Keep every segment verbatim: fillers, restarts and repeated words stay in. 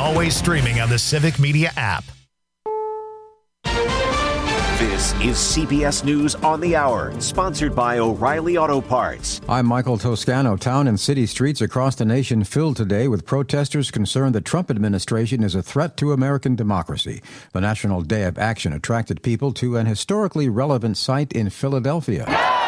always streaming on the Civic Media app. This is C B S News on the Hour, sponsored by O'Reilly Auto Parts. I'm Michael Toscano. Town and city streets across the nation filled today with protesters concerned the Trump administration is a threat to American democracy. The National Day of Action attracted people to an historically relevant site in Philadelphia.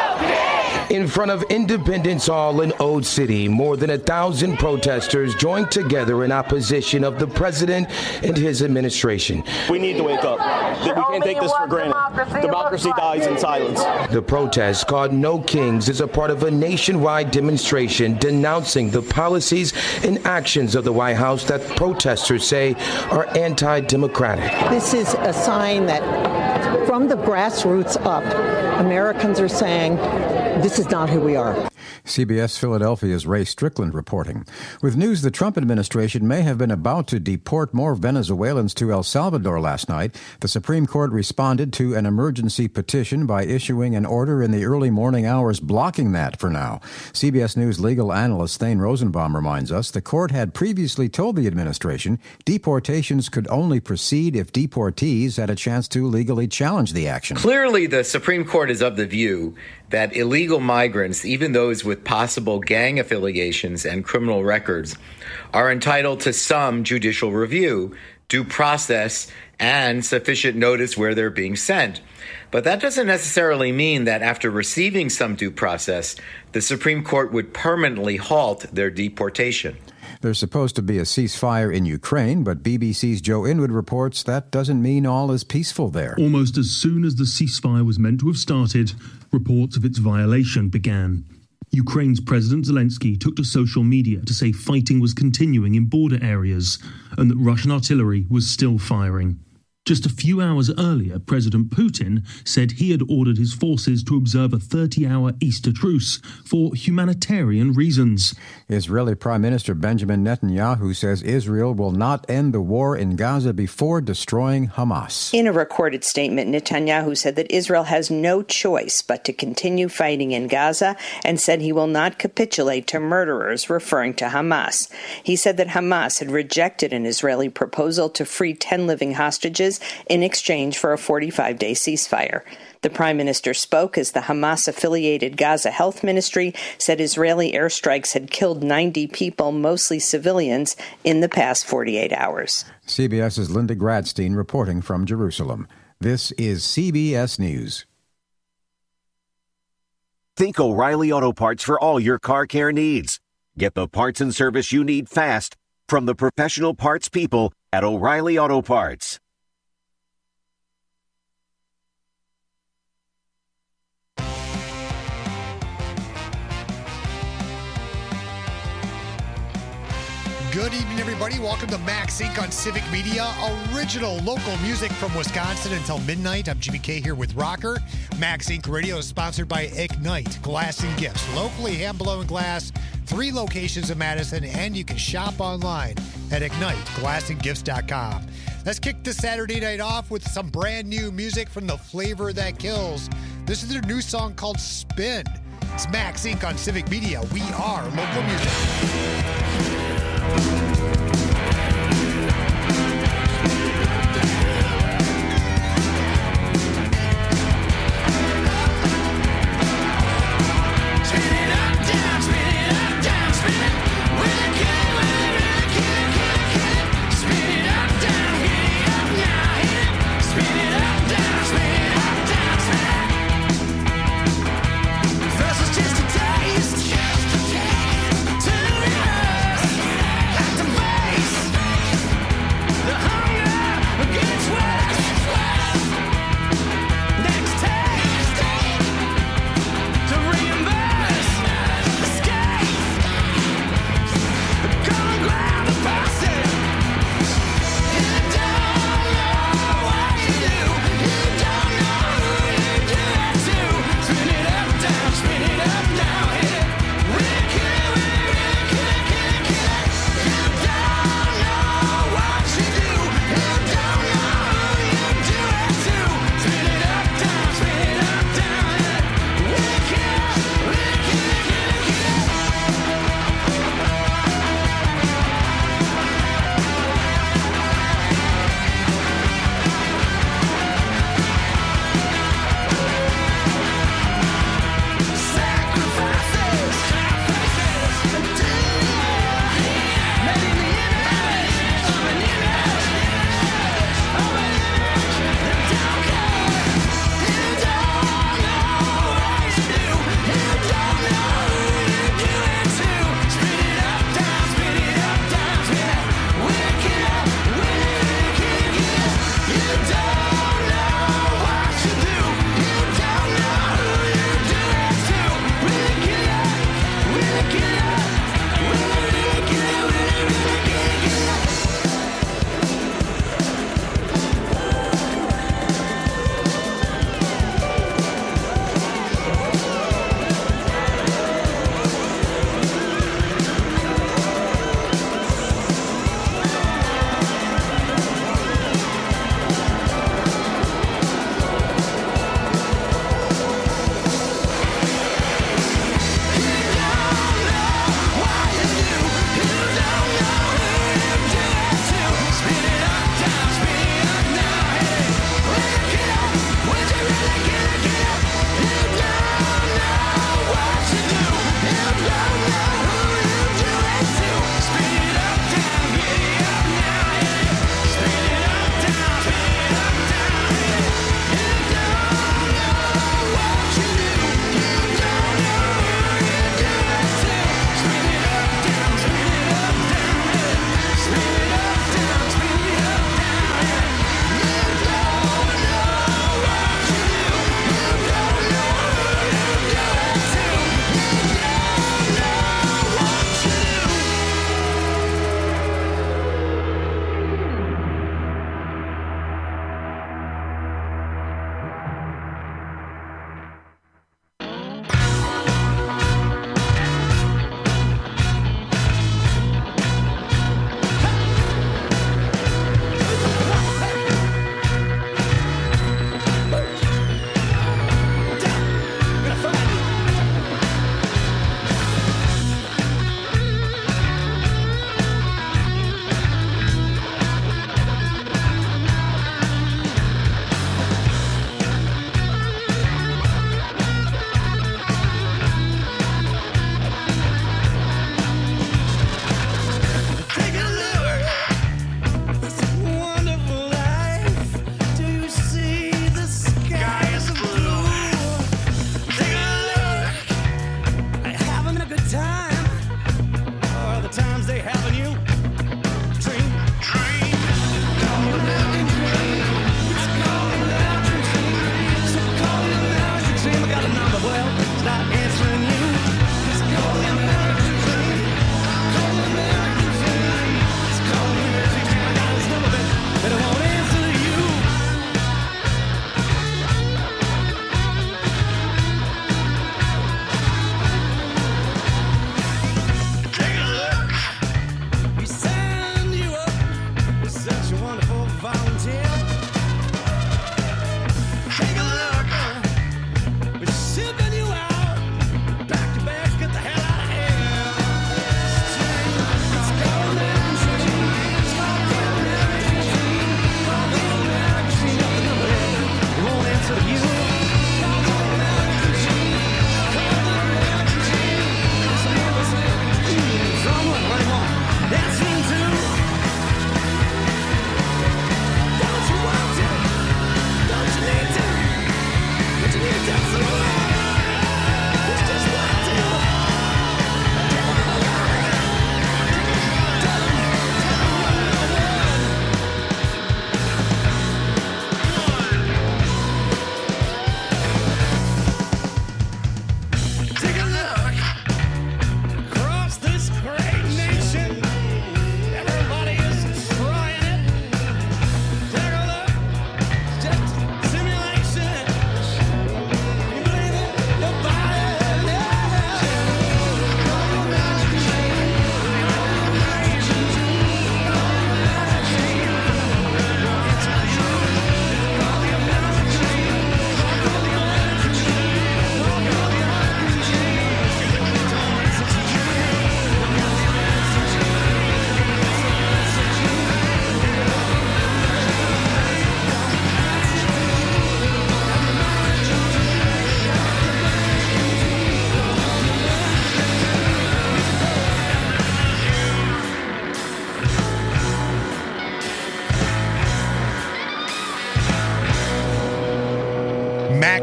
In front of Independence Hall in Old City, more than a thousand protesters joined together in opposition of the president and his administration. We need to wake up. We can't take this for granted. Democracy dies in silence. The protest, called No Kings, is a part of a nationwide demonstration denouncing the policies and actions of the White House that protesters say are anti-democratic. This is a sign that from the grassroots up, Americans are saying, this is not who we are. C B S Philadelphia's Ray Strickland reporting. With news the Trump administration may have been about to deport more Venezuelans to El Salvador last night, the Supreme Court responded to an emergency petition by issuing an order in the early morning hours blocking that for now. C B S News legal analyst Thane Rosenbaum reminds us the court had previously told the administration deportations could only proceed if deportees had a chance to legally challenge the action. Clearly, the Supreme Court is of the view that illegal migrants, even those with possible gang affiliations and criminal records, are entitled to some judicial review, due process, and sufficient notice where they're being sent. But that doesn't necessarily mean that after receiving some due process, the Supreme Court would permanently halt their deportation. There's supposed to be a ceasefire in Ukraine, but B B C's Joe Inwood reports that doesn't mean all is peaceful there. Almost as soon as the ceasefire was meant to have started, reports of its violation began. Ukraine's President Zelensky took to social media to say fighting was continuing in border areas and that Russian artillery was still firing. Just a few hours earlier, President Putin said he had ordered his forces to observe a thirty-hour Easter truce for humanitarian reasons. Israeli Prime Minister Benjamin Netanyahu says Israel will not end the war in Gaza before destroying Hamas. In a recorded statement, Netanyahu said that Israel has no choice but to continue fighting in Gaza and said he will not capitulate to murderers, referring to Hamas. He said that Hamas had rejected an Israeli proposal to free ten living hostages in exchange for a forty-five day ceasefire. The Prime Minister spoke as the Hamas-affiliated Gaza Health Ministry said Israeli airstrikes had killed ninety people, mostly civilians, in the past forty-eight hours. CBS's Linda Gradstein reporting from Jerusalem. This is C B S News. Think O'Reilly Auto Parts for all your car care needs. Get the parts and service you need fast from the professional parts people at O'Reilly Auto Parts. Good evening, everybody. Welcome to Max Incorporated on Civic Media. Original local music from Wisconsin until midnight. I'm Jimmy K here with Rocker. Max Incorporated Radio is sponsored by Ignite Glass and Gifts. Locally hand-blown glass, three locations in Madison, and you can shop online at ignite glass and gifts dot com. Let's kick this Saturday night off with some brand new music from The Flavor That Kills. This is their new song called Spin. It's Max Incorporated on Civic Media. We are local music. First it's just a taste, just a taste, to rehearse.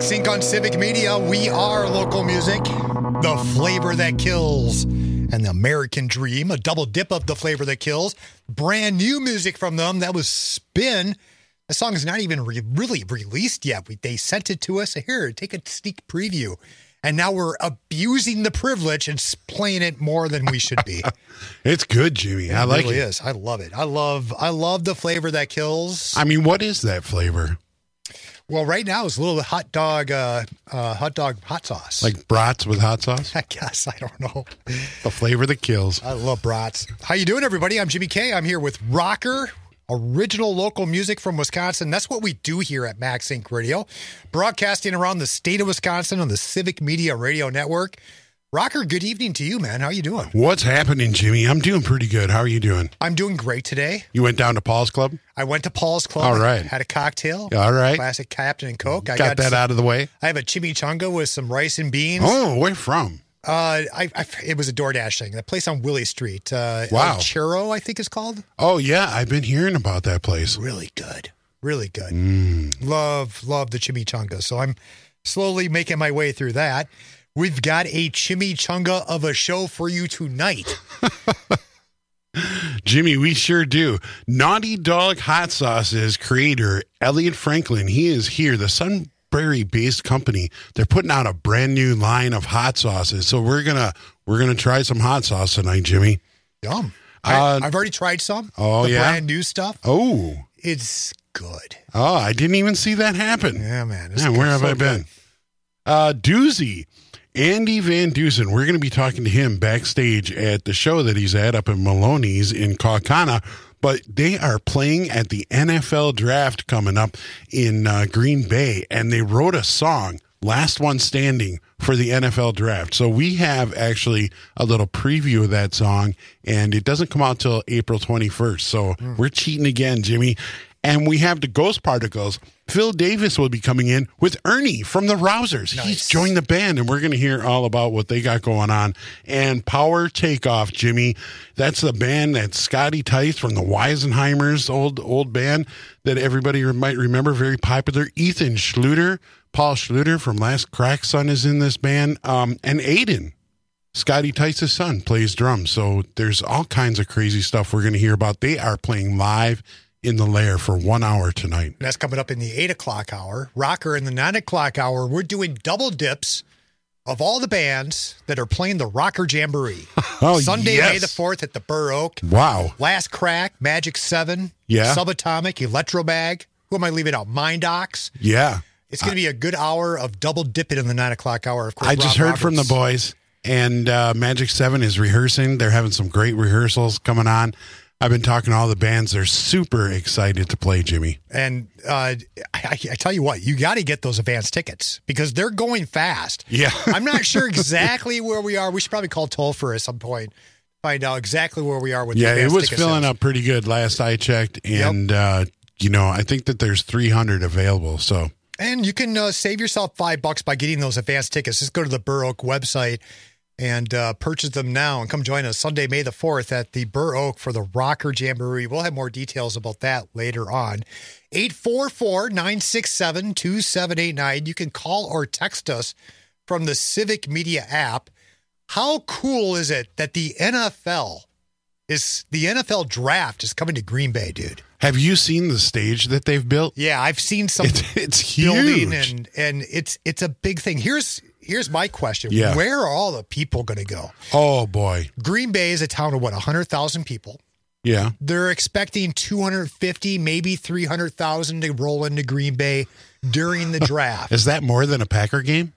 Max Inc on Civic Media. We are local music, the flavor that kills, and the American Dream, a double dip of the flavor that kills. Brand new music from them. That was Spin. The song is not even re- really released yet. We, they sent it to us. Here, take a sneak preview. And now we're abusing the privilege and playing it more than we should be. It's good, Jimmy. I it like really it. is. I love it. I love I love the flavor that kills. I mean, what is that flavor? Well, right now it's a little hot dog, uh, uh, hot dog hot sauce. Like brats with hot sauce? I guess. I don't know. The flavor that kills. I love brats. How you doing, everybody? I'm Jimmy K. I'm here with Rocker, original local music from Wisconsin. That's what we do here at Max Inc Radio, broadcasting around the state of Wisconsin on the Civic Media Radio Network. Rocker, good evening to you, man. How you doing? What's happening, Jimmy? I'm doing pretty good. How are you doing? I'm doing great today. You went down to Paul's Club? I went to Paul's Club. All right. Had a cocktail. All right. Classic Captain and Coke. I got, got that some, out of the way? I have a chimichanga with some rice and beans. Oh, where from? Uh, I, I it was a DoorDash thing. The place on Willie Street. Uh, wow. El Churro, I think it's called. Oh, yeah. I've been hearing about that place. Really good. Really good. Mm. Love, love the chimichanga. So I'm slowly making my way through that. We've got a chimichanga of a show for you tonight. Jimmy, we sure do. Naughty Dog Hot Sauce's creator, Elliot Franklin, he is here. The Sunbury-based company, they're putting out a brand new line of hot sauces. So we're gonna we're gonna try some hot sauce tonight, Jimmy. Yum. Uh, I, I've already tried some. Oh, the yeah? brand new stuff. Oh. It's good. Oh, I didn't even see that happen. Yeah, man. Man, where have so I been? Uh, Doozy. Andy Van Dusen, we're going to be talking to him backstage at the show that he's at up in Maloney's in Kaukauna, but they are playing at the N F L draft coming up in uh, Green Bay, and they wrote a song, Last One Standing, for the N F L draft. So we have actually a little preview of that song, and it doesn't come out till April twenty-first. So mm. we're cheating again, Jimmy. And we have the Ghost Particles. Phil Davis will be coming in with Ernie from the Rousers. Nice. He's joined the band, and we're going to hear all about what they got going on. And Power Takeoff, Jimmy, that's the band that Scotty Tice from the Weisenheimers, old old band that everybody might remember, very popular. Ethan Schluter, Paul Schluter from Last Crack Son is in this band. Um, and Aiden, Scotty Tice's son, plays drums. So there's all kinds of crazy stuff we're going to hear about. They are playing live in the Lair for one hour tonight. And that's coming up in the eight o'clock hour. Rocker in the nine o'clock hour. We're doing double dips of all the bands that are playing the Rocker Jamboree. Oh, Sunday, yes. May the fourth at the Burr Oak. Wow. Last Crack, Magic seven, yeah. Subatomic, Electrobag. Who am I leaving out? Mindox. Yeah. It's going to be a good hour of double dipping in the nine o'clock hour. Of course, I just Rob heard Roberts. from the boys, and uh, Magic seven is rehearsing. They're having some great rehearsals coming on. I've been talking to all the bands. They're super excited to play, Jimmy. And uh, I, I tell you what, you got to get those advance tickets because they're going fast. Yeah. I'm not sure exactly where we are. We should probably call toll-free at some point, find out exactly where we are with yeah, the advance it was ticket filling sales. up pretty good last I checked. And, yep. uh, you know, I think that there's three hundred available. So, And you can uh, save yourself five bucks by getting those advance tickets. Just go to the Burr Oak website and uh, purchase them now and come join us Sunday, May the fourth at the Burr Oak for the Rocker Jamboree. We'll have more details about that later on. eight four four, nine six seven, two seven eight nine. You can call or text us from the Civic Media app. How cool is it that the N F L is the N F L draft is coming to Green Bay, dude? have you seen the stage that they've built? Yeah, I've seen some It's, it's building huge. and and it's it's a big thing. Here's Here's my question. Yeah. Where are all the people going to go? Oh, boy. Green Bay is a town of, what, one hundred thousand people? Yeah. They're expecting two hundred fifty, maybe three hundred thousand to roll into Green Bay during the draft. Is that more than a Packer game?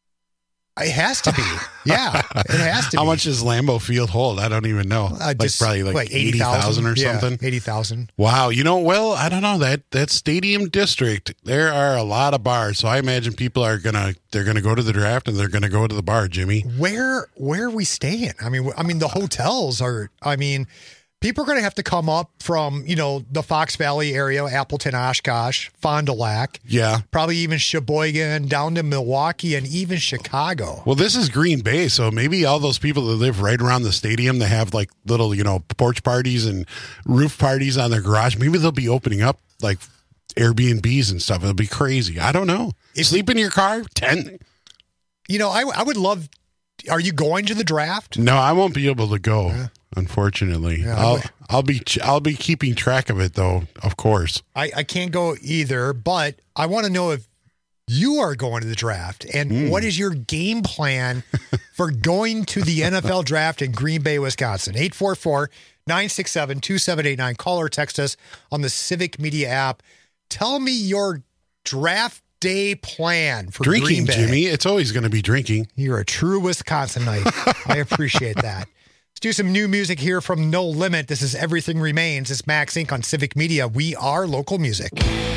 It has to be. Yeah, it has to How be. How much does Lambeau Field hold? I don't even know. Uh, like just, probably like, like eighty thousand or yeah, something? eighty thousand. Wow. You know, well, I don't know. That that stadium district, there are a lot of bars. So I imagine people are going to, they're going to go to the draft and they're going to go to the bar, Jimmy. Where, where are we staying? I mean, I mean, the hotels are, I mean, people are going to have to come up from, you know, the Fox Valley area, Appleton, Oshkosh, Fond du Lac. Yeah. Probably even Sheboygan, down to Milwaukee, and even Chicago. Well, this is Green Bay, so maybe all those people that live right around the stadium, they have like little, you know, porch parties and roof parties on their garage. Maybe they'll be opening up like Airbnbs and stuff. It'll be crazy. I don't know. If, Sleep in your car, ten. You know, I, I would love. Are you going to the draft? No, I won't be able to go. Yeah. Unfortunately, yeah, I'll I'll be I'll be keeping track of it though. Of course, I, I can't go either. But I want to know if you are going to the draft and mm. what is your game plan for going to the N F L draft in Green Bay, Wisconsin? eight four four, nine six seven, two seven eight nine. Call or text us on the Civic Media app. Tell me your draft day plan for drinking, Green Bay. Jimmy. It's always going to be drinking. You're a true Wisconsinite. I appreciate that. Let's do some new music here from No Limit. This is Everything Remains. It's Max Incorporated on Civic Media. We are local music.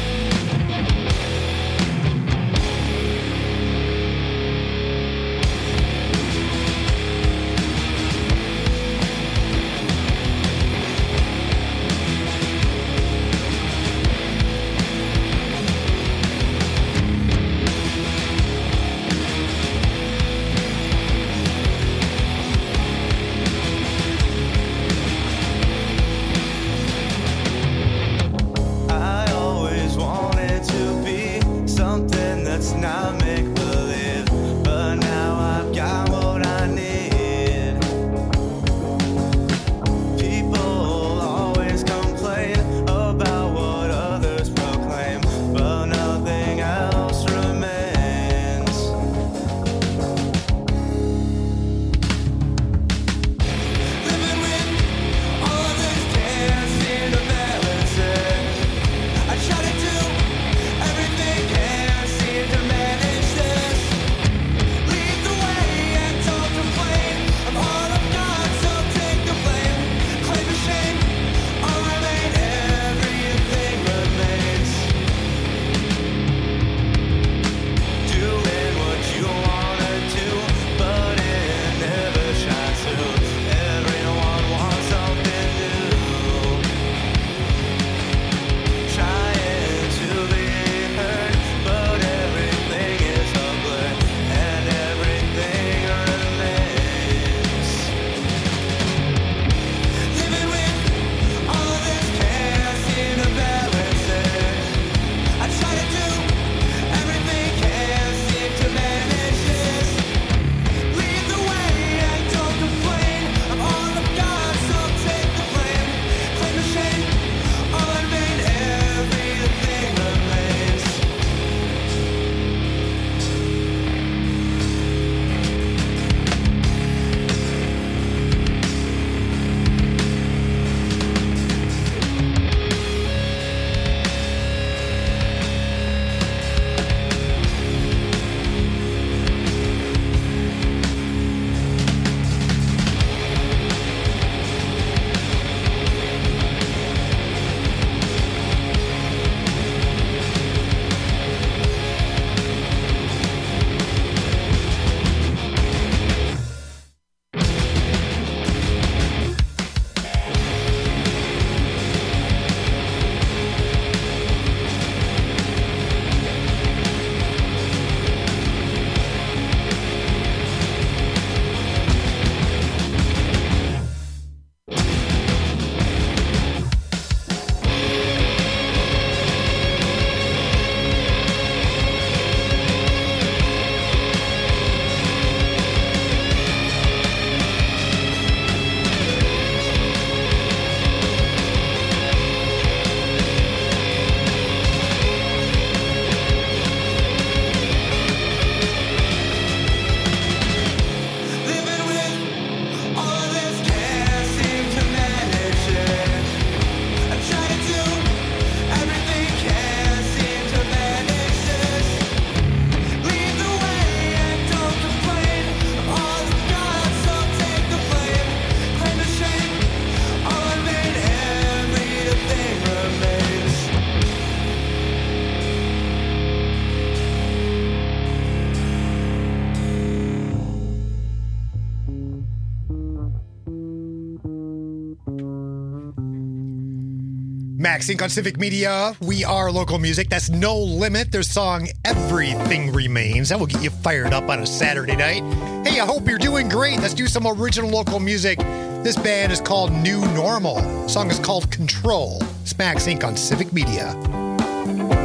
Max Inc on Civic Media. We are local music. That's No Limit. Their song Everything Remains. That will get you fired up on a Saturday night. Hey, I hope you're doing great. Let's do some original local music. This band is called New Normal. The song is called Control. It's Max Inc on Civic Media.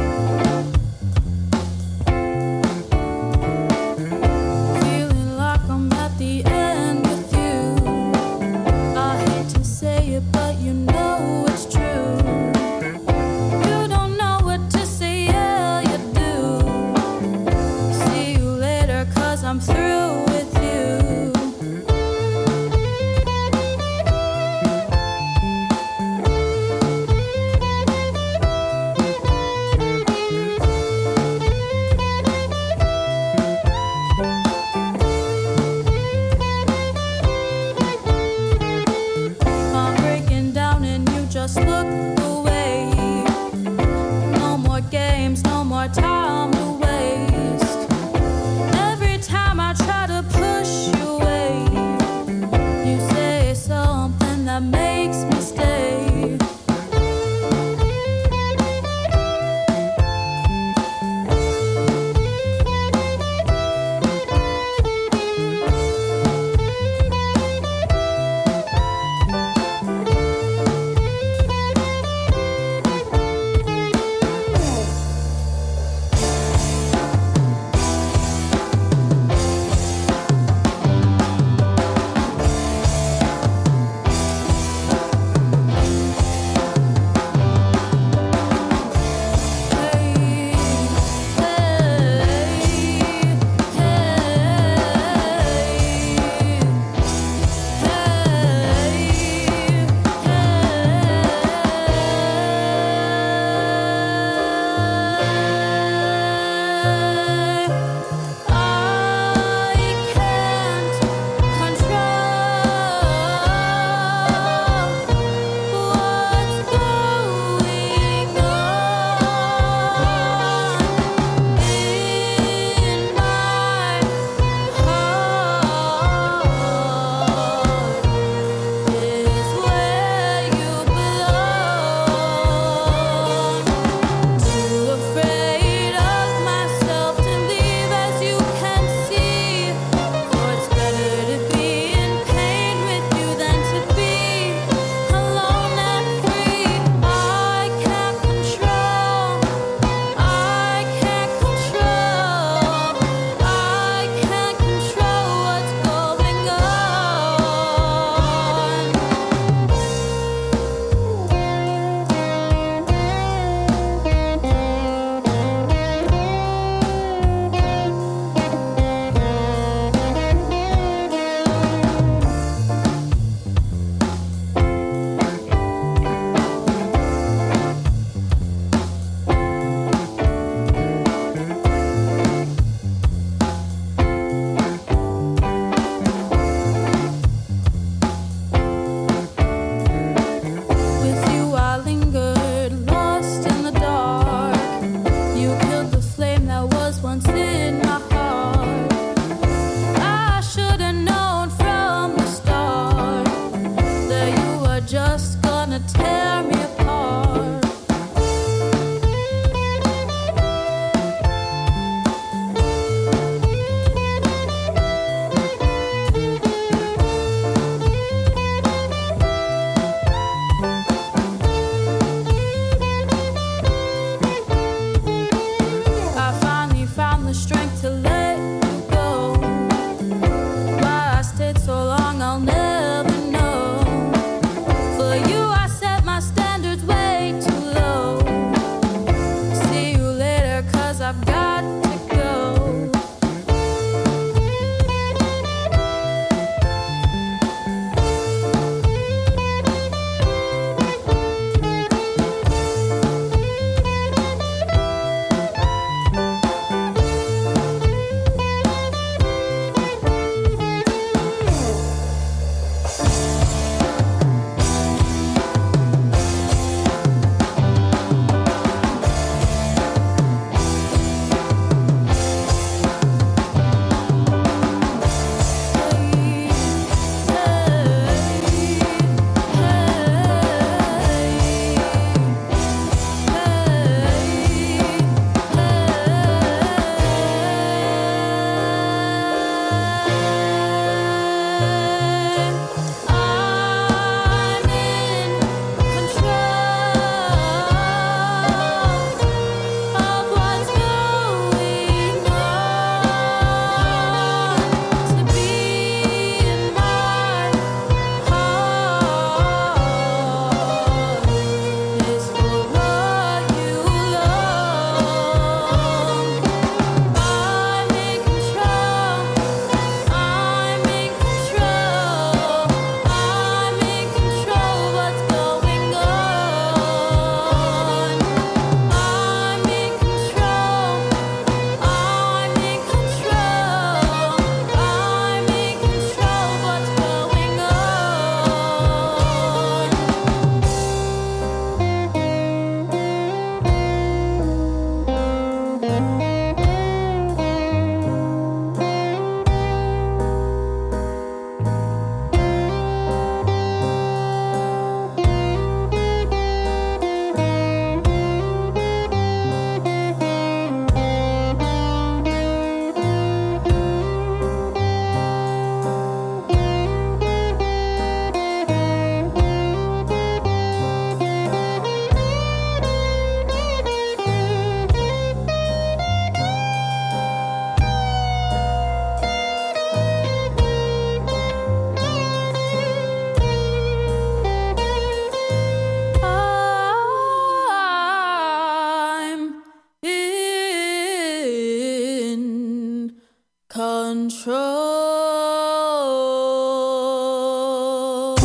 control.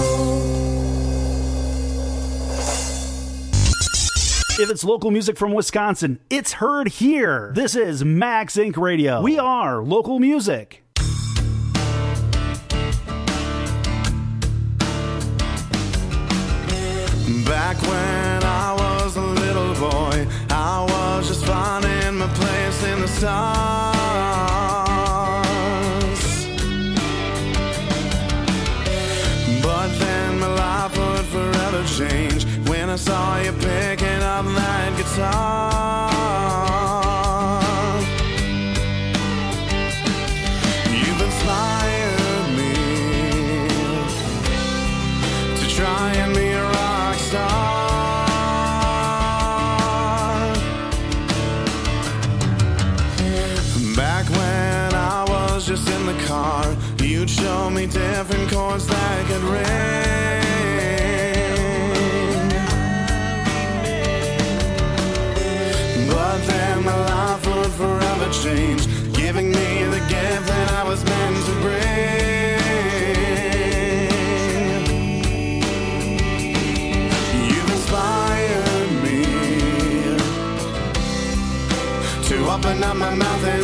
If it's local music from Wisconsin, it's heard here. This is Max Incorporated. Radio. We are local music. Back when I was a little boy, I was just finding my place in the stars. But then my life would forever change when I saw you picking up that guitar. You've inspired me to try and be a rock star. Back when I was just in the car, you'd show me different chords that could ring. But then my life would forever change, giving me the gift that I was meant to bring. You've inspired me to open up my mouth and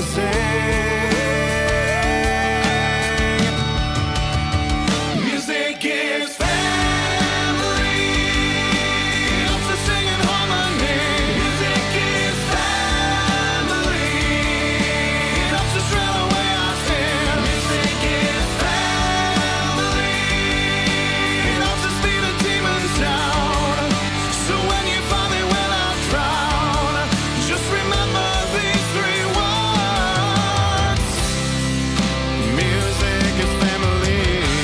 sing. Music is family. Lots of singing harmony. Music is family. Lots to thrill away our sin. Music is family. Lots to speed the demons down. So when you find me when I'm drowned, just remember these three words. Music is family.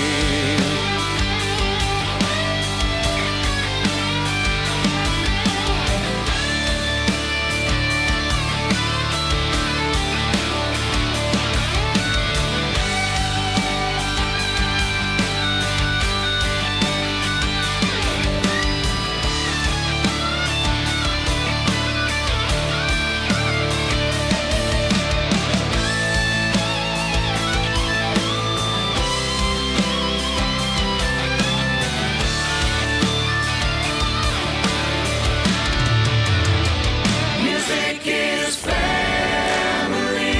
Music is family.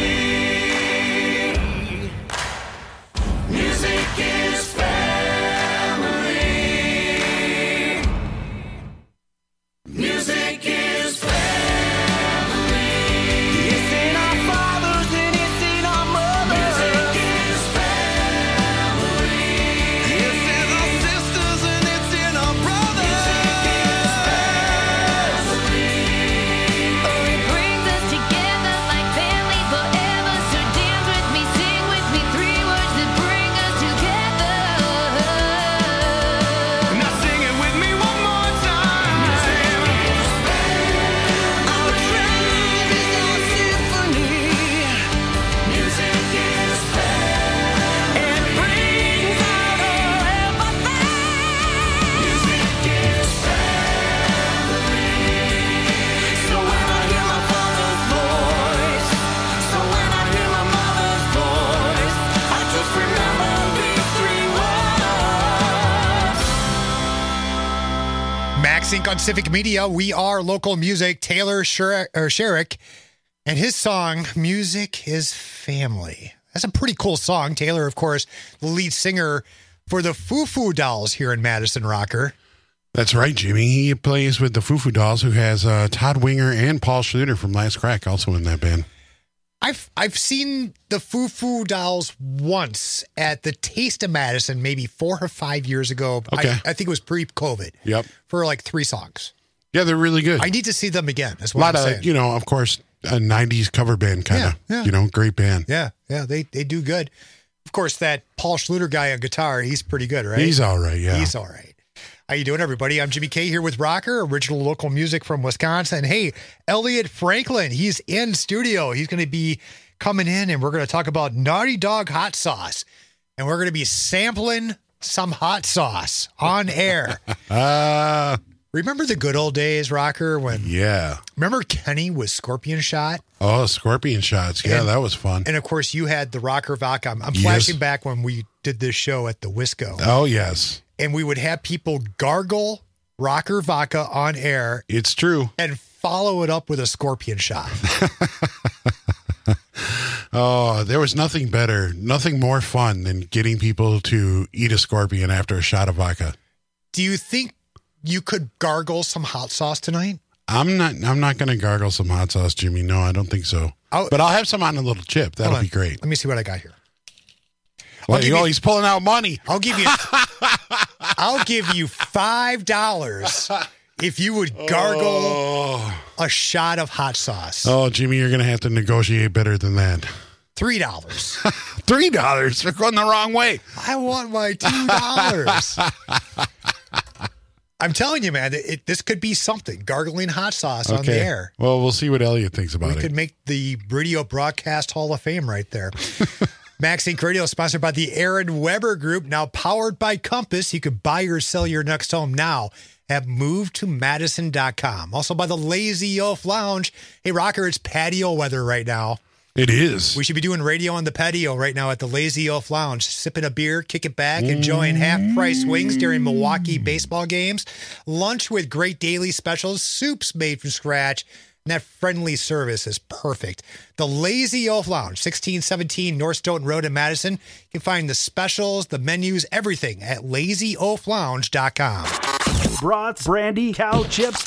Music is family. Music is family. It's in our fathers and it's in our mothers. Music is family. It's in our sisters and it's in our brothers. Music is family. Oh, it brings us together like family forever. So dance with me, sing with me, three words that bring us together. Now sing it with me one more time. Our truth is our symphony. Music is family. It brings out all empathy. Music is family. So when I hear my father's voice, so when I hear my mother's voice, I just remember these three words. Max Inc on Civic Media. We are local music. Taylor Sher- or Sherrick and his song, Music is Family. That's a pretty cool song. Taylor, of course, the lead singer for the Foo Foo Dolls here in Madison Rocker. That's right, Jimmy. He plays with the Foo Foo Dolls, who has uh, Todd Winger and Paul Schluter from Last Crack also in that band. I've I've seen the Foo Foo Dolls once at the Taste of Madison, maybe four or five years ago. Okay. I, I think it was pre-COVID. Yep. For like three songs. Yeah, they're really good. I need to see them again. That's A what lot I'm of, saying. you know, of course, a nineties cover band kind of, Yeah, yeah. you know, great band. Yeah, yeah, they they do good. Of course, that Paul Schluter guy on guitar, he's pretty good, right? He's all right, yeah. He's all right. How you doing, everybody? I'm Jimmy K here with Rocker, original local music from Wisconsin. Hey, Elliot Franklin, he's in studio. He's going to be coming in, and we're going to talk about Naughty Dog hot sauce. And we're going to be sampling some hot sauce on air. Uh, Remember the good old days, Rocker, when Yeah. remember Kenny was Scorpion Shot? Oh, scorpion shots. Yeah, And- that was fun. And of course you had the Rocker Vodka. I'm, I'm Yes. flashing back when we did this show at the Wisco. Oh, yes. And we would have people gargle Rocker Vodka on air. It's true. And follow it up with a Scorpion Shot. Oh, there was nothing better, nothing more fun than getting people to eat a scorpion after a shot of vodka. Do you think you could gargle some hot sauce tonight? I'm not. I'm not going to gargle some hot sauce, Jimmy. No, I don't think so. I'll- but I'll have some on a little chip. That'll Hold on. be great. Let me see what I got here. Well, give you know, you- he's pulling out money. I'll give you I'll give you five dollars if you would gargle Oh. a shot of hot sauce. Oh, Jimmy, you're going to have to negotiate better than that. Three dollars. Three dollars. We're going the wrong way. I want my two dollars. I'm telling you, man, it, this could be something. Gargling hot sauce on the air. Well, we'll see what Elliot thinks about We it. could make the Radio Broadcast Hall of Fame right there. Max Inc Radio is sponsored by the Aaron Weber Group, now powered by Compass. You could buy or sell your next home now at move to madison dot com. Also by the Lazy Oaf Lounge. Hey, Rocker, it's patio weather right now. It is. We should be doing radio on the patio right now at the Lazy Oaf Lounge, sipping a beer, kick it back, enjoying half-price wings during Milwaukee baseball games, lunch with great daily specials, soups made from scratch, and that friendly service is perfect. The Lazy Oaf Lounge, sixteen seventeen North Stoughton Road in Madison. You can find the specials, the menus, everything at lazy oaf lounge dot com. Brats, brandy, cow chips,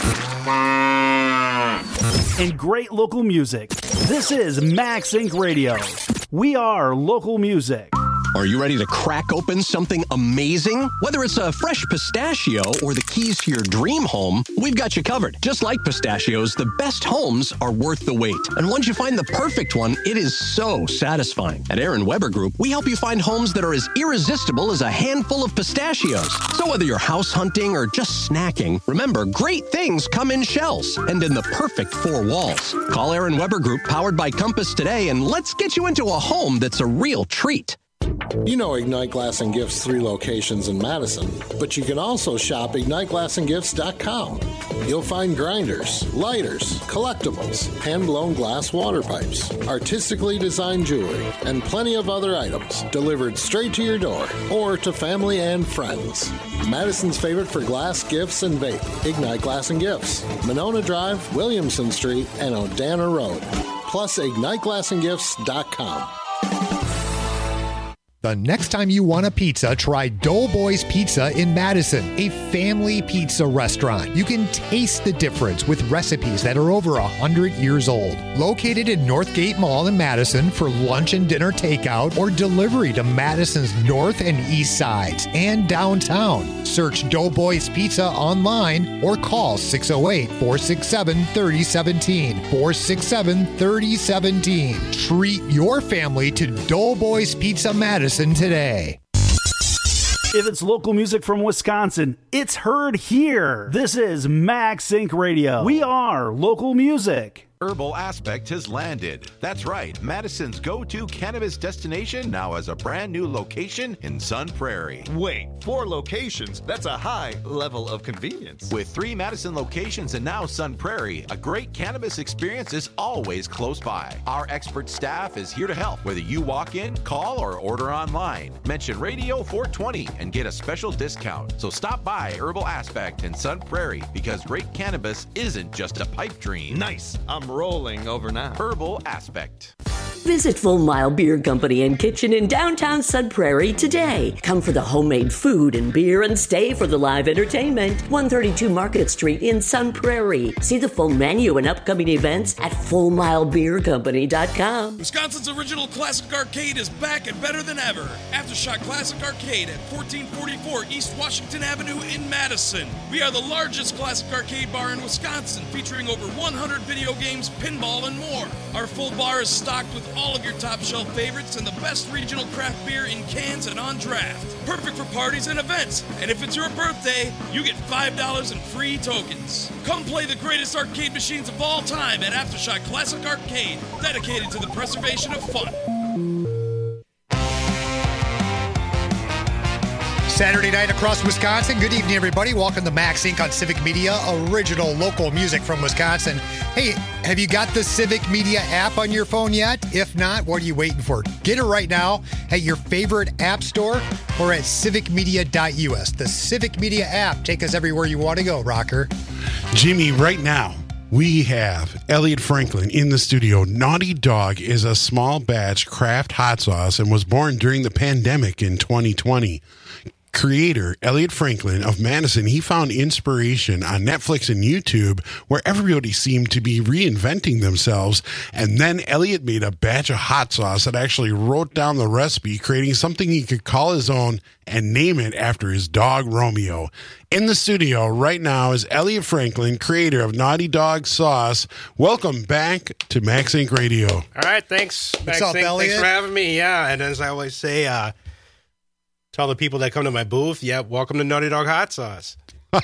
and great local music. This is Max Inc Radio. We are local music. Are you ready to crack open something amazing? Whether it's a fresh pistachio or the keys to your dream home, we've got you covered. Just like pistachios, the best homes are worth the wait. And once you find the perfect one, it is so satisfying. At Aaron Weber Group, we help you find homes that are as irresistible as a handful of pistachios. So whether you're house hunting or just snacking, remember, great things come in shells and in the perfect four walls. Call Aaron Weber Group, powered by Compass, today, and let's get you into a home that's a real treat. You know Ignite Glass and Gifts' three locations in Madison, but you can also shop ignite glass and gifts dot com. You'll find grinders, lighters, collectibles, hand-blown glass water pipes, artistically designed jewelry, and plenty of other items delivered straight to your door or to family and friends. Madison's favorite for glass, gifts, and vape, Ignite Glass and Gifts, Monona Drive, Williamson Street, and Odana Road. Plus ignite glass and gifts dot com. The next time you want a pizza, try Doughboys Pizza in Madison, a family pizza restaurant. You can taste the difference with recipes that are over one hundred years old. Located in Northgate Mall in Madison for lunch and dinner takeout or delivery to Madison's north and east sides and downtown. Search Doughboys Pizza online or call six oh eight, four six seven, three oh one seven, four six seven, three oh one seven. Treat your family to Doughboys Pizza Madison today. If it's local music from Wisconsin, it's heard here. This is Max Inc Radio. We are local music. Herbal Aspect has landed. That's right, Madison's go-to cannabis destination now has a brand new location in Sun Prairie. Wait, four locations? That's a high level of convenience. With three Madison locations and now Sun Prairie, a great cannabis experience is always close by. Our expert staff is here to help, whether you walk in, call, or order online. Mention Radio four twenty and get a special discount. So stop by Herbal Aspect in Sun Prairie because great cannabis isn't just a pipe dream. Nice. I'm rolling over now. Herbal Aspect. Visit Full Mile Beer Company and Kitchen in downtown Sun Prairie today. Come for the homemade food and beer and stay for the live entertainment. one thirty-two Market Street in Sun Prairie. See the full menu and upcoming events at full mile beer company dot com. Wisconsin's original classic arcade is back and better than ever. Aftershock Classic Arcade at fourteen forty-four East Washington Avenue in Madison. We are the largest classic arcade bar in Wisconsin, featuring over one hundred video games, pinball, and more. Our full bar is stocked with all of your top shelf favorites and the best regional craft beer in cans and on draft. Perfect for parties and events. And if it's your birthday, you get five dollars in free tokens. Come play the greatest arcade machines of all time at Aftershock Classic Arcade, dedicated to the preservation of fun. Saturday night across Wisconsin. Good evening, everybody. Welcome to Max Incorporated on Civic Media, original local music from Wisconsin. Hey, have you got the Civic Media app on your phone yet? If not, what are you waiting for? Get it right now at your favorite app store or at civic media dot u s. The Civic Media app. Take us everywhere you want to go, Rocker. Jimmy, right now, we have Elliot Franklin in the studio. Naughty Dog is a small batch craft hot sauce and was born during the pandemic in twenty twenty. Creator Elliot Franklin of Madison, he found inspiration on Netflix and YouTube where everybody seemed to be reinventing themselves. And then Elliot made a batch of hot sauce and actually wrote down the recipe, creating something he could call his own and name it after his dog, Romeo. In the studio right now is Elliot Franklin, creator of Naughty Dog Sauce. Welcome back to Max Inc Radio. All right, thanks. Max up, Inc. Elliot? Thanks for having me. Yeah, and as I always say, uh, tell the people that come to my booth, yeah, welcome to Naughty Dog Hot Sauce.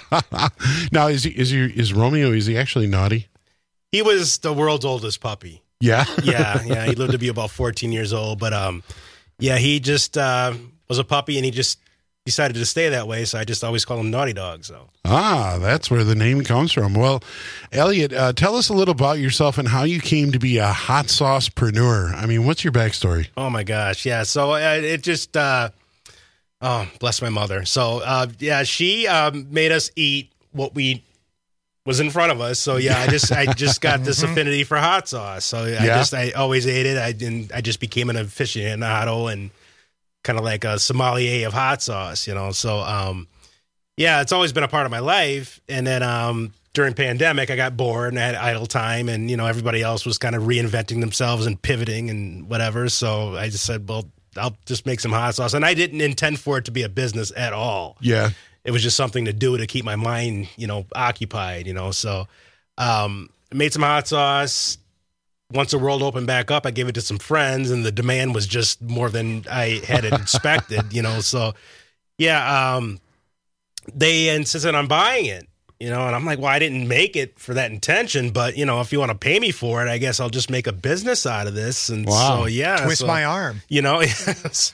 Now, is he, is he, is Romeo, is he actually naughty? He was the world's oldest puppy. Yeah? yeah, yeah. He lived to be about fourteen years old. But, um, yeah, he just uh, was a puppy, and he just decided to stay that way, so I just always call him Naughty Dog. So Ah, that's where the name comes from. Well, Elliot, uh, tell us a little about yourself and how you came to be a hot saucepreneur. I mean, what's your backstory? Oh, my gosh, yeah. So uh, it just... Uh, Oh, bless my mother. So, uh, yeah, she um, made us eat what we was in front of us. So, yeah, I just I just got this affinity for hot sauce. So, I Yeah. just I always ate it. I didn't. I just became an aficionado and kind of like a sommelier of hot sauce, you know. So, um, yeah, it's always been a part of my life. And then um, during pandemic, I got bored and I had idle time, and you know, everybody else was kind of reinventing themselves and pivoting and whatever. So, I just said, well, I'll just make some hot sauce. And I didn't intend for it to be a business at all. Yeah. It was just something to do to keep my mind, you know, occupied, you know. So um, I made some hot sauce. Once the world opened back up, I gave it to some friends, and the demand was just more than I had expected, you know. So, yeah, um, they insisted on buying it. You know, and I'm like, well, I didn't make it for that intention, but, you know, if you want to pay me for it, I guess I'll just make a business out of this. And Wow. so, yeah. Twist so, my arm. You know, so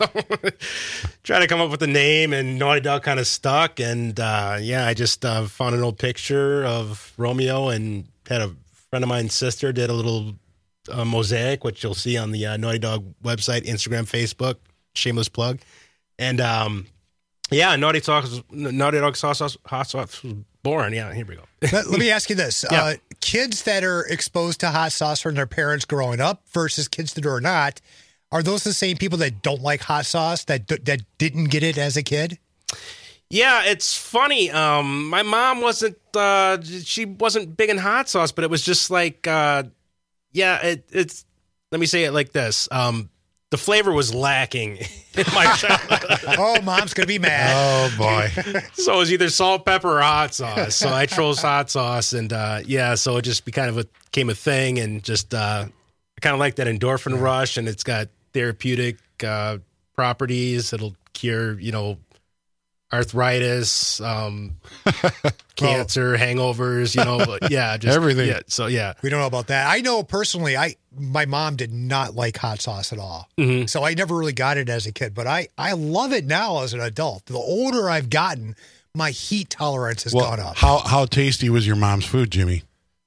try to come up with a name, and Naughty Dog kind of stuck. And, uh, yeah, I just uh, found an old picture of Romeo and had a friend of mine's sister did a little uh, mosaic, which you'll see on the uh, Naughty Dog website, Instagram, Facebook, shameless plug. And, um, yeah, Naughty Dog, Naughty Dog sauce, hot sauce was born. Yeah, here we go. let, let me ask you this. Yeah. Uh, kids that are exposed to hot sauce from their parents growing up versus kids that are not, are those the same people that don't like hot sauce, that that didn't get it as a kid? Yeah, it's funny. Um, my mom wasn't, uh, she wasn't big in hot sauce, but it was just like, uh, yeah, it, it's, let me say it like this. Um, the flavor was lacking in my childhood. Oh, mom's going to be mad. Oh, boy. So it was either salt, pepper, or hot sauce. So I chose hot sauce, and uh, yeah, so it just be kind of a, became a thing, and just uh, I kind of like that endorphin rush, and it's got therapeutic uh, properties. It'll cure, you know, arthritis, um, cancer, hangovers, you know, but yeah, just Everything. Yeah, so yeah, We don't know about that. I know personally, I my mom did not like hot sauce at all. Mhm. So I never really got it as a kid, but I, I love it now as an adult. The older I've gotten, my heat tolerance has Well, gone up. how how tasty was your mom's food, Jimmy?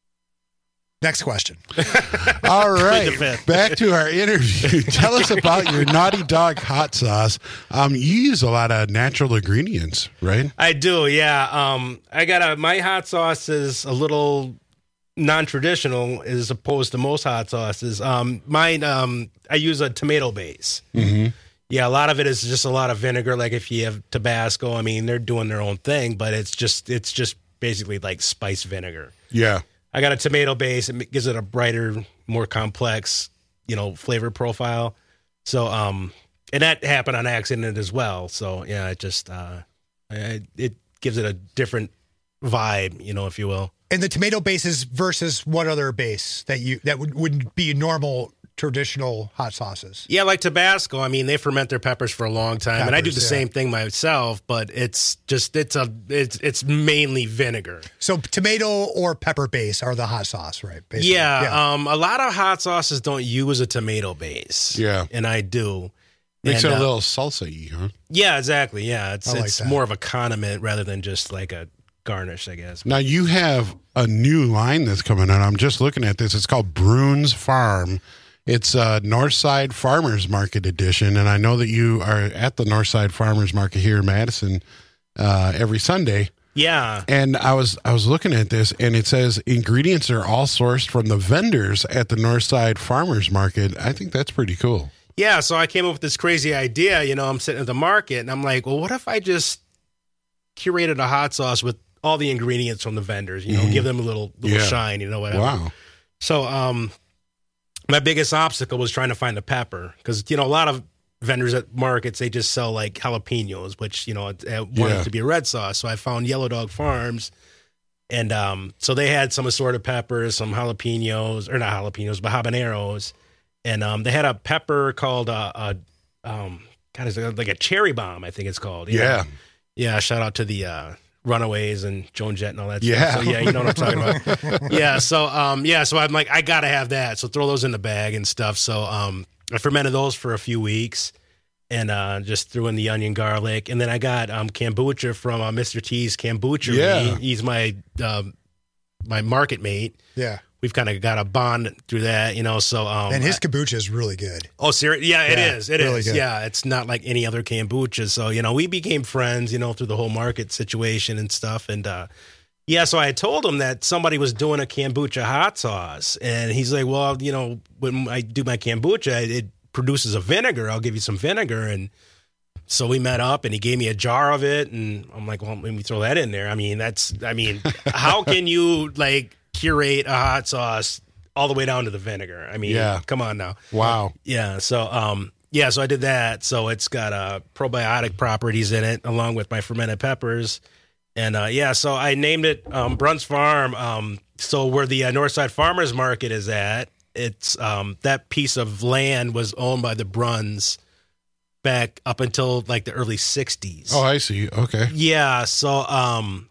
Next question. All Plead the right, fifth. back to our interview. Tell us about your Naughty Dog hot sauce. Um, you use a lot of natural ingredients, right? I do, yeah. Um, I got a my hot sauce is a little non-traditional as opposed to most hot sauces. Um, mine, um, I use a tomato base. Mm-hmm. Yeah, a lot of it is just a lot of vinegar. Like if you have Tabasco, I mean, they're doing their own thing, but it's just it's just basically like spice vinegar. Yeah. I got a tomato base. It gives it a brighter, more complex, you know, flavor profile. So, um, and that happened on accident as well. So, yeah, it just, uh, it, it gives it a different vibe, you know, if you will. And the tomato bases versus what other base that you that would, would be normal traditional hot sauces? Yeah, like Tabasco. I mean, they ferment their peppers for a long time, and I do the Peppers, yeah. same thing myself. But it's just it's a it's it's mainly vinegar. So tomato or pepper base are the hot sauce, right? Basically. Yeah, Um, a lot of hot sauces don't use a tomato base. Yeah. And I do. Makes And, it a uh, little salsa-y, huh? Yeah, exactly. Yeah, it's I like it's that. more of a condiment rather than just like a garnish, I guess. Now, you have a new line that's coming out. I'm just looking at this. It's called Bruins Farm. It's a Northside Farmers Market edition, and I know that you are at the Northside Farmers Market here in Madison uh, every Sunday. Yeah. And I was I was looking at this, and it says ingredients are all sourced from the vendors at the Northside Farmers Market. I think that's pretty cool. Yeah, so I came up with this crazy idea. You know, I'm sitting at the market, and I'm like, well, what if I just curated a hot sauce with all the ingredients from the vendors? You know, Mhm. give them a little little Yeah. shine. You know, whatever. Wow. So, um, my biggest obstacle was trying to find the pepper because you know a lot of vendors at markets, they just sell like jalapenos, which you know I wanted Yeah. it to be a red sauce. So I found Yellow Dog Farms, and um, so they had some assorted peppers, some jalapenos or not jalapenos, but habaneros, and um, they had a pepper called uh, uh um, God, is it like a cherry bomb? I think it's called. Yeah. yeah. Shout out to the uh, Runaways and Joan Jett and all that Yeah. stuff. So yeah, you know what I'm talking about. yeah. So um, yeah. So I'm like, I gotta have that. So throw those in the bag and stuff. So um, I fermented those for a few weeks, and uh, just threw in the onion, garlic, and then I got um kombucha from uh, Mister T's Kombucha. Yeah. He's my um, my market mate. Yeah. We've kind of got a bond through that, you know. So um, And his kombucha is really good. Oh, serious? Yeah, it Yeah, is. It is. really good. Yeah, it's not like any other kombucha. So, you know, we became friends, you know, through the whole market situation and stuff. And, uh, yeah, so I told him that somebody was doing a kombucha hot sauce. And he's like, well, you know, when I do my kombucha, it produces a vinegar. I'll give you some vinegar. And so we met up and he gave me a jar of it. And I'm like, well, let me throw that in there. I mean, that's, I mean, how can you, like, curate a hot sauce all the way down to the vinegar? I mean, Yeah. come on now. Wow. Yeah. So, um, yeah, so I did that. So it's got uh, probiotic properties in it, along with my fermented peppers. And uh, yeah, so I named it um, Bruns Farm. Um, so where the uh, Northside Farmers Market is at, it's um, that piece of land was owned by the Bruns back up until like the early sixties. Oh, I see. Okay. Yeah. So, um,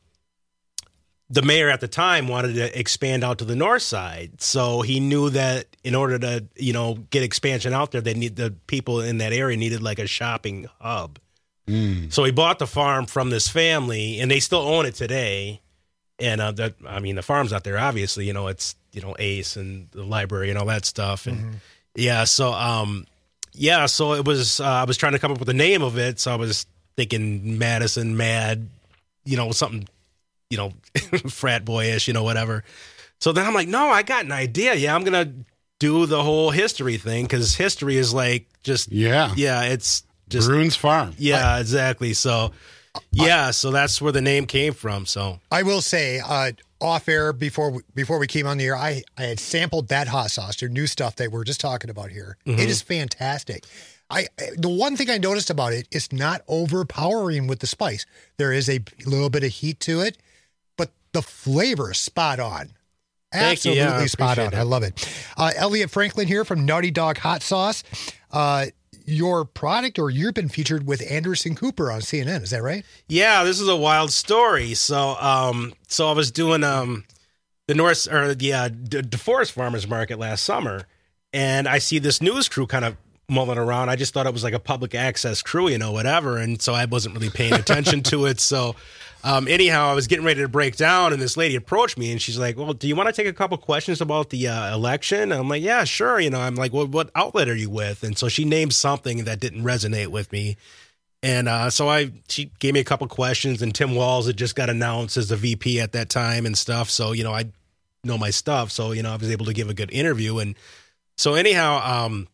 the mayor at the time wanted to expand out to the north side. So he knew that in order to, you know, get expansion out there, they need the people in that area needed like a shopping hub. Mm. So he bought the farm from this family, and they still own it today. And uh, that, I mean, the farm's out there, obviously, you know, it's, you know, Ace and the library and all that stuff. And Mm-hmm. yeah, so, um, yeah, so it was, uh, I was trying to come up with a name of it. So I was thinking Madison Mad, you know, something, you know, frat boyish, you know, whatever. So then I'm like, no, I got an idea. Yeah, I'm going to do the whole history thing because history is like just, Yeah. yeah, it's just Bruins Farm. Yeah, exactly. So, yeah, so that's where the name came from. So, I will say, uh, off air before we, before we came on the air, I, I had sampled that hot sauce, their new stuff that we're just talking about here. Mhm. It is fantastic. I the one thing I noticed about it, it's not overpowering with the spice. There is a little bit of heat to it, but the flavor is spot on. Thank you. Absolutely Yeah, I spot on. appreciate it. I love it. Uh, Elliot Franklin here from Naughty Dog Hot Sauce. Uh, your product, or you've been featured with Anderson Cooper on C N N. Is that right? yeah, this is a wild story. So, um, so I was doing um, the North or the uh, D- DeForest Farmers Market last summer, and I see this news crew kind of mulling around. I just thought it was like a public access crew, you know, whatever, and so I wasn't really paying attention to it. So, um, anyhow, I was getting ready to break down, and this lady approached me, and she's like, "Well, do you want to take a couple questions about the uh, election?" And I'm like, "Yeah, sure." You know, I'm like, "Well, what outlet are you with?" And so she named something that didn't resonate with me. And uh, so I, she gave me a couple questions, and Tim Walz had just got announced as the V P at that time and stuff. So, you know, I know my stuff. So, you know, I was able to give a good interview. And so anyhow, um,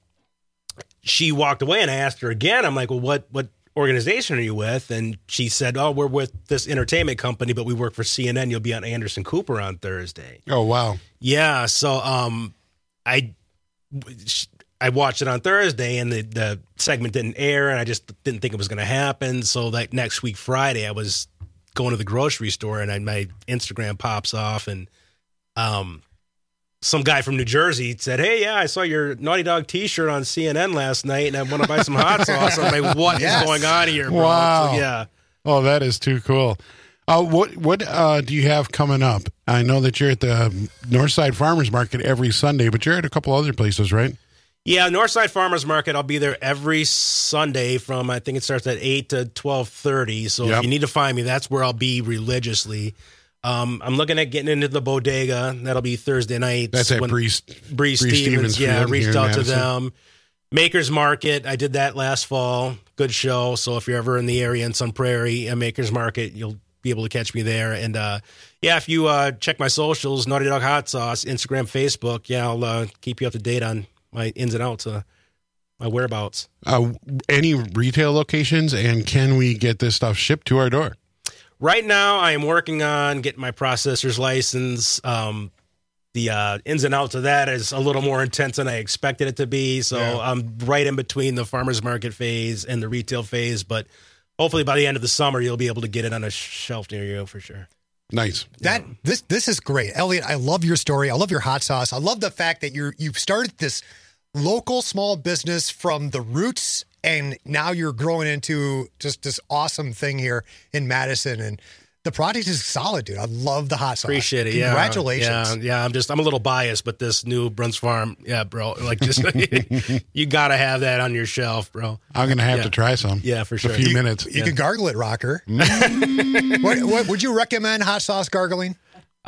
she walked away, and I asked her again. I'm like, well, what, what organization are you with? And she said, oh, we're with this entertainment company, but we work for C N N. You'll be on Anderson Cooper on Thursday. Oh, wow. Yeah. So, um, I, I watched it on Thursday, and the, the segment didn't air, and I just didn't think it was going to happen. So like next week, Friday, I was going to the grocery store, and I, my Instagram pops off, and um, some guy from New Jersey said, "Hey, yeah, I saw your Naughty Dog T-shirt on C N N last night, and I want to buy some hot sauce." I'm like, "What Yes. is going on here, bro?" Wow. So, yeah. Oh, that is too cool. Uh, what what uh, do you have coming up? I know that you're at the Northside Farmers Market every Sunday, but you're at a couple other places, right? Yeah, Northside Farmers Market. I'll be there every Sunday from, I think it starts at eight to twelve thirty. So Yep. if you need to find me, that's where I'll be religiously. Um, I'm looking at getting into the bodega. That'll be Thursday night. That's at Bree- Bree Bree Stevens. Stevens Yeah, Field reached here in out to Madison. them. Makers Market. I did that last fall. Good show. So if you're ever in the area in Sun Prairie, at Makers Market, you'll be able to catch me there. And uh, yeah, if you uh, check my socials, Naughty Dog Hot Sauce, Instagram, Facebook, yeah, I'll uh, keep you up to date on my ins and outs, uh, my whereabouts. Uh, any retail locations, and can we get this stuff shipped to our door? Right now, I am working on getting my processor's license. Um, the uh, ins and outs of that is a little more intense than I expected it to be. So Yeah. I'm right in between the farmer's market phase and the retail phase. But hopefully by the end of the summer, you'll be able to get it on a shelf near you for sure. Nice. That this this is great, Elliot. I love your story. I love your hot sauce. I love the fact that you're you've started this local small business from the roots, and now you're growing into just this awesome thing here in Madison. And the product is solid, dude. I love the hot sauce. Appreciate it. Congratulations. Yeah, yeah, yeah. I'm just, I'm a little biased, but this new Bruns Farm, yeah, bro. Like, just you got to have that on your shelf, bro. I'm going to have Yeah. to try some. Yeah, for In sure. A few You- minutes. You can gargle it, Rocker. what, what would you recommend hot sauce gargling?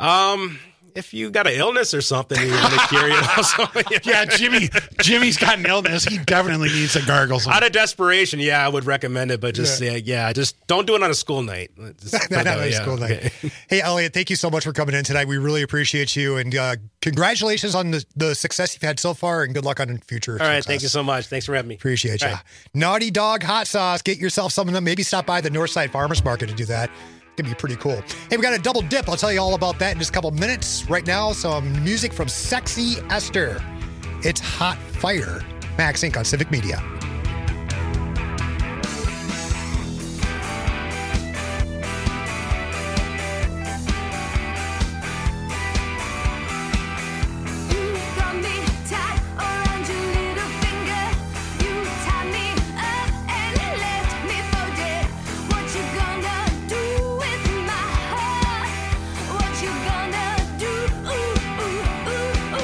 Um, if you got an illness or something, you want to cure it also. Yeah, Jimmy. Jimmy's got an illness. He definitely needs to gargle some. Out of desperation, yeah, I would recommend it, but just yeah, yeah, just don't do it on a school night. Just put it Not that on way, a yeah, school night. okay. Hey, Elliot, thank you so much for coming in tonight. We really appreciate you, and uh, congratulations on the, the success you've had so far, and good luck on the future. All right, success. thank you so much. Thanks for having me. Appreciate you. All right. Naughty Dog Hot Sauce. Get yourself some of them. Maybe stop by the Northside Farmers Market to do that. It's going to be pretty cool. Hey, we got a double dip. I'll tell you all about that in just a couple minutes. Right now, some music from Sexy Esther. It's Hot Fire. Max Inc on Civic Media. Got me tied around your little finger. You tied me up and left me for dead. What you gonna do with my heart? What you gonna do? Ooh, ooh, ooh,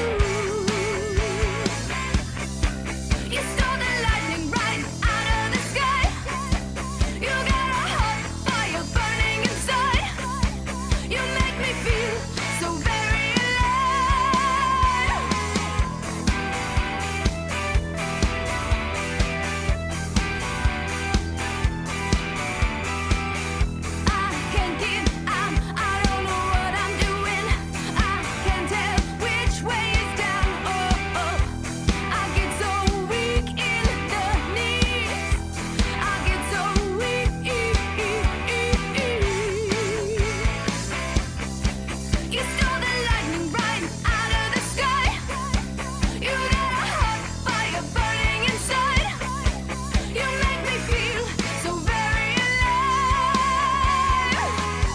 ooh. You stole the lightning right out of the sky. You got a hot fire burning inside. You make me feel so very alive. I can't keep out, I don't know what I'm doing. I can't tell which way is down. Oh, oh. I get so weak in the knees. I get so weak. You stole the lightning right out of the sky. You got a hot fire burning inside. You make me feel so very alive.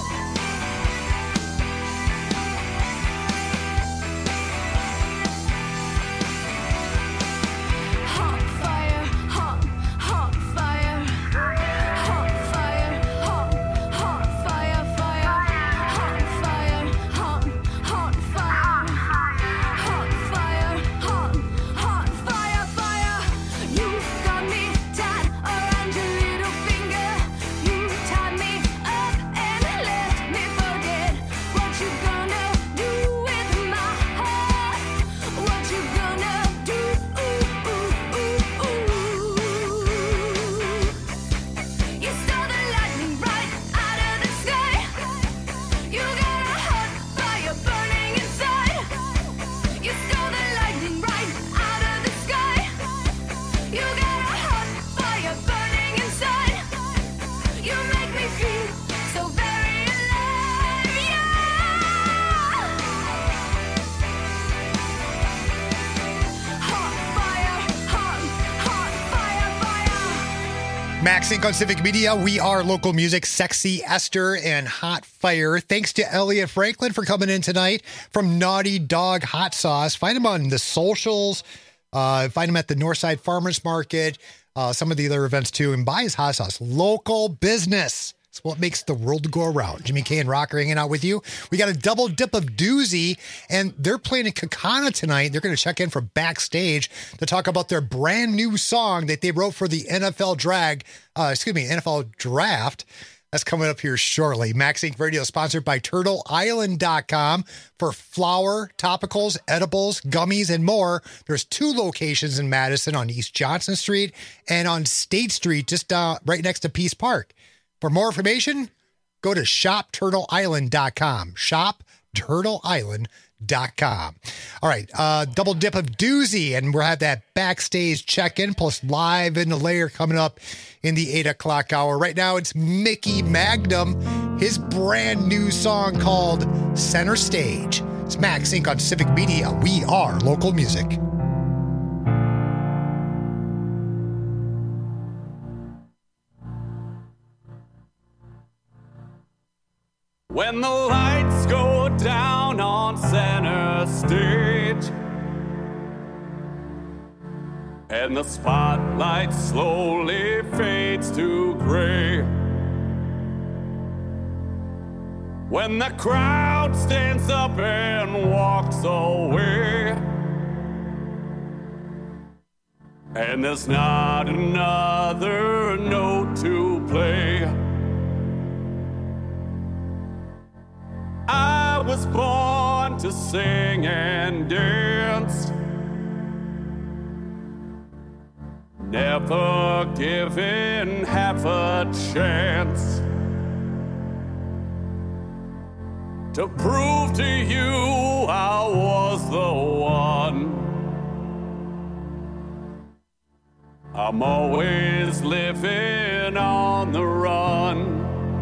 Hot fire, hot, hot fire. Hot fire, hot, hot fire, fire. Hot fire, hot, hot fire. Hot fire, hot, hot fire, fire. You got me tied around your little finger. You tied me up and left me for dead. What you gonna do with my heart? What you gonna do? Ooh, ooh, ooh, ooh. You stole the lightning right out of the sky. You got a hot fire burning inside. You stole the lightning right out of the sky. You got a hot fire burning inside. You make me feel so very alive. Hot fire, hot, hot fire, fire. Max Inc on Civic Media. We are local music, Sexy Esther and Hot Fire. Thanks to Elliot Franklin for coming in tonight from Naughty Dog Hot Sauce. Find him on the socials. Uh, find him at the Northside Farmers Market. Uh, some of the other events too, and buy his hot sauce. Local business. It's what makes the world go around. Jimmy K and Rocker hanging out with you. We got a double dip of Doozy, and they're playing in Kakana tonight. They're going to check in from backstage to talk about their brand new song that they wrote for the N F L drag, uh, excuse me, N F L draft. That's coming up here shortly. Max Inc Radio is sponsored by Turtle Island dot com for flour, topicals, edibles, gummies, and more. There's two locations in Madison on East Johnson Street and on State Street, just uh, right next to Peace Park. For more information, go to shop turtle island dot com. shop turtle island dot com. All right, uh, double dip of Doozy, and we'll have that backstage check-in plus live in the layer coming up in the eight o'clock hour. Right now, it's Mickey Magnum, his brand new song called Center Stage. It's Max Inc on Civic Media. We are local music. When the lights go down on center stage and the spotlight slowly fades to gray, when the crowd stands up and walks away, and there's not another note to play, I was born to sing and dance, never given half a chance to prove to you I was the one. I'm always living on the run.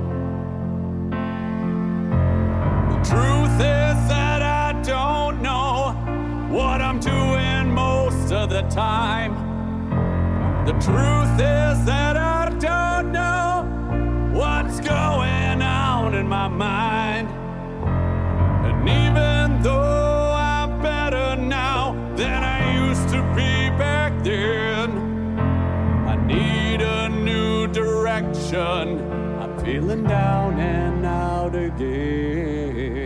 Truth is that I don't know what I'm doing most of the time. The truth is that I don't know what's going on in my mind. And even though I'm better now than I used to be back then, I need a new direction. I'm feeling down and out again.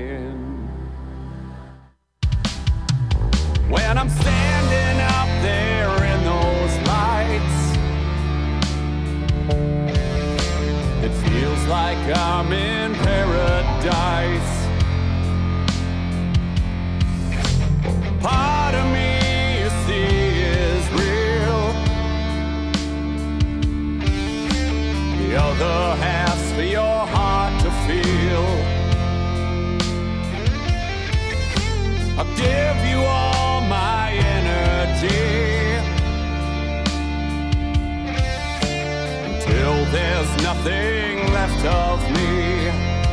When I'm standing up there in those lights, it feels like I'm in paradise. Part of me, you see, is real. The other half's for your heart to feel. I'll give you all my energy until there's nothing left of me.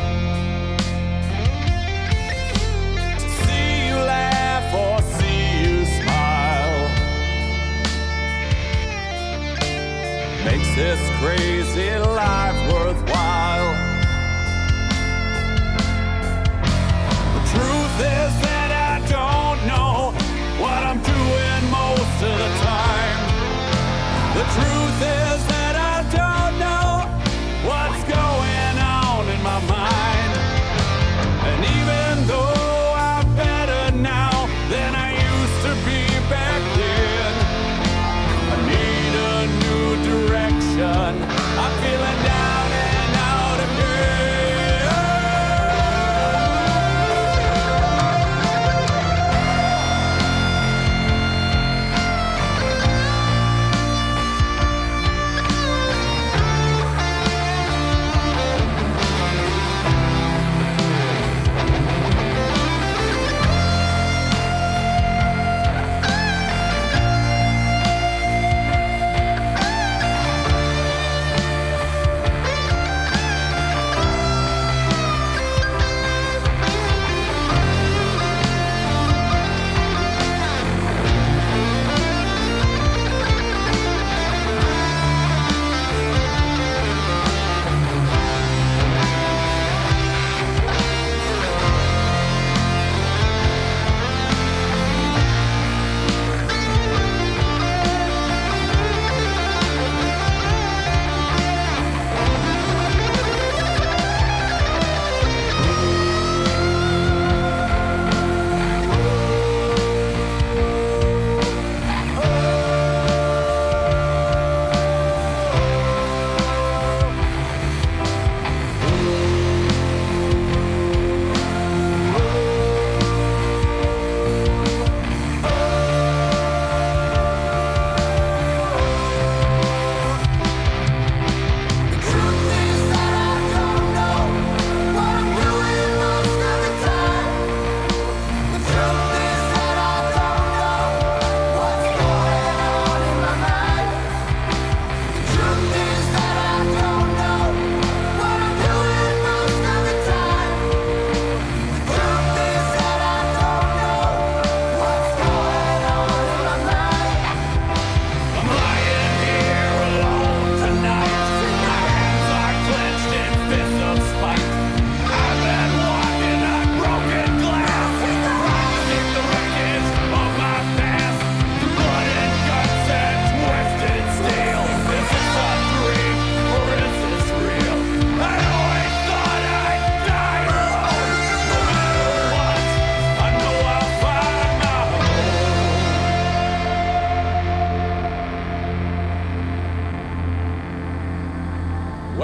To see you laugh or see you smile makes this crazy life worthwhile. The truth is that I don't know what I'm doing most of the time. The truth is that I don't know what's going on in my mind. And even though I'm better now than I used to be back then, I need a new direction. I'm feeling down and out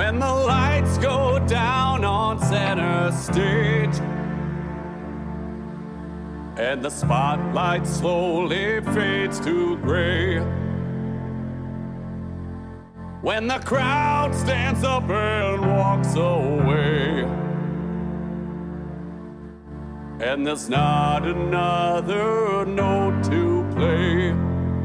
when the lights go down on center stage and the spotlight slowly fades to gray, when the crowd stands up and walks away, and there's not another note to play.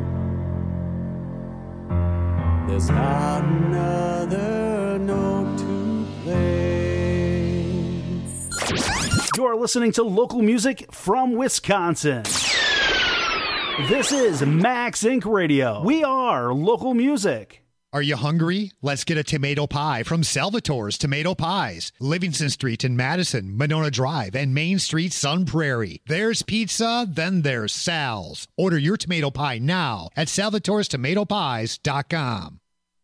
There's not another note to play. You're listening to local music from Wisconsin. This is Max Incorporated. Radio. We are local music. Are you hungry? Let's get a tomato pie from Salvatore's Tomato Pies. Livingston Street in Madison, Monona Drive, and Main Street, Sun Prairie. There's pizza, then there's Sal's. Order your tomato pie now at salvatores tomato pies dot com.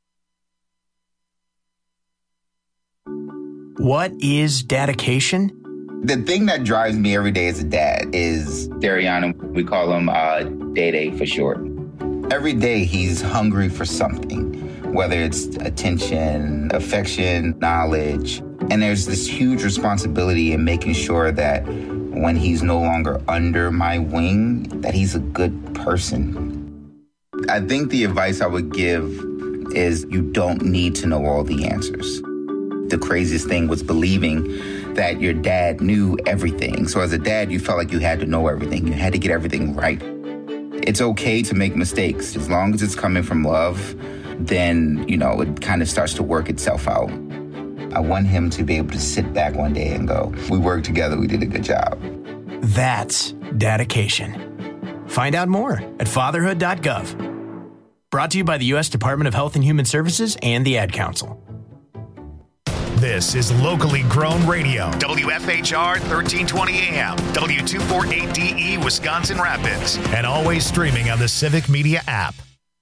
What is dedication? The thing that drives me every day as a dad is Dariana. We call him uh, Day-Day for short. Every day he's hungry for something, whether it's attention, affection, knowledge. And there's this huge responsibility in making sure that when he's no longer under my wing, that he's a good person. I think the advice I would give is you don't need to know all the answers. The craziest thing was believing that your dad knew everything. So as a dad, you felt like you had to know everything. You had to get everything right. It's okay to make mistakes. As long as it's coming from love, then, you know, it kind of starts to work itself out. I want him to be able to sit back one day and go, we worked together, we did a good job. That's dedication. Find out more at fatherhood dot gov. Brought to you by the U S Department of Health and Human Services and the Ad Council. This is locally grown radio. W F H R thirteen twenty A M, W two forty-eight D E, Wisconsin Rapids. And always streaming on the Civic Media app.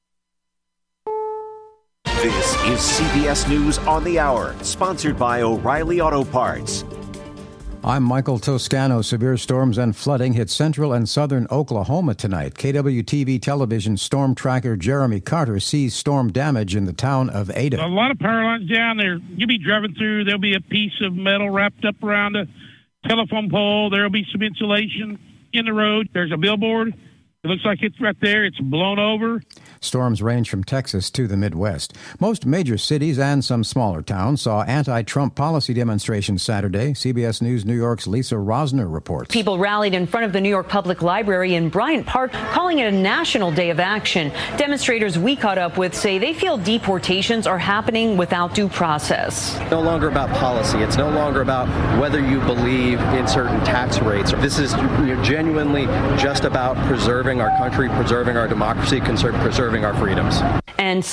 This is C B S News on the Hour, sponsored by O'Reilly Auto Parts. I'm Michael Toscano. Severe storms and flooding hit central and southern Oklahoma tonight. K W T V television storm tracker Jeremy Carter sees storm damage in the town of Ada. A lot of power lines down there. You'll be driving through, there'll be a piece of metal wrapped up around a telephone pole. There'll be some insulation in the road. There's a billboard. It looks like it's right there. It's blown over. Storms range from Texas to the Midwest. Most major cities and some smaller towns saw anti-Trump policy demonstrations Saturday. C B S News New York's Lisa Rosner reports. People rallied in front of the New York Public Library in Bryant Park, calling it a national day of action. Demonstrators we caught up with say they feel deportations are happening without due process. No longer about policy. It's no longer about whether you believe in certain tax rates. This is genuinely just about preserving our country, preserving our democracy, preserving our freedoms. And